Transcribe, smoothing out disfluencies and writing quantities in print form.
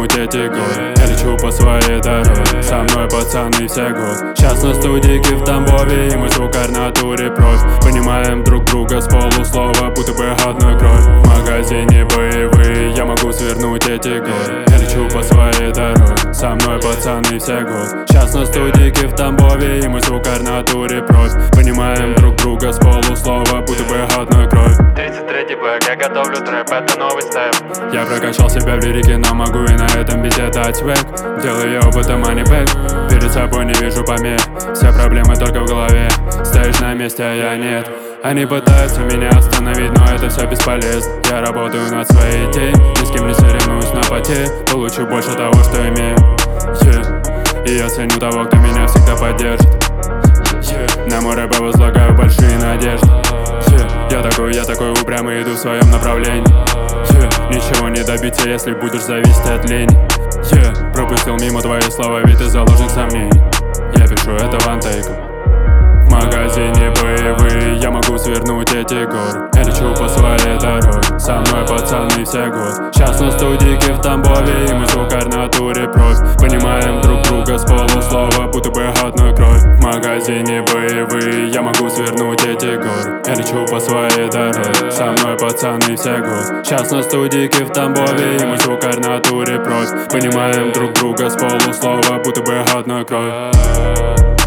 свернуть эти годы. Я лечу по своей дороге, со мной пацаны все год. Сейчас на студике в Тамбове, и мы, сука, в натуре проф. Понимаем друг друга с полуслова, будто бы одной кровь. В магазине боевые, я могу свернуть эти годы. Я лечу по своей дороге, со мной пацаны все год. Сейчас на студике в Тамбове, и мы, сука, в натуре проф. Понимаем друг друга с полуслова, будто бы одной кровь. 33-й бэк, я готовлю трэп, это новый степ. Я прокачал себя в лирике, но могу и на этом бите дать век. Делаю опытом, а не бэк. Перед собой не вижу помех, все проблемы только в голове. Стоишь на месте, а я нет. Они пытаются меня остановить, но это все бесполезно. Я работаю над своей идеей, ни с кем не соревнуюсь на поте. Получу больше того, что имею, И я ценю того, кто меня всегда поддержит, На мой рэп возлагаю большие надежды, Я такой упрямый, иду в своем направлении, Ничего не добиться, если будешь зависеть от лени, Пропустил мимо твои слова, ведь ты заложник сомнений. Я пишу это вантейком. В магазине боевые, я могу свернуть эти горы. Я лечу по своей дороге, со мной пацаны все год. Сейчас на студике в Тамбове, и мы, сука, в натуре проф. Понимаем друг друга с полуслова, будто бы одной кровь. В магазине боевые, я могу свернуть эти горы. Я лечу по своей дороге, со мной пацаны все год. Сейчас на студике в Тамбове, и мы, сука, в натуре проф. Понимаем друг друга с полуслова, будто бы одной кровь.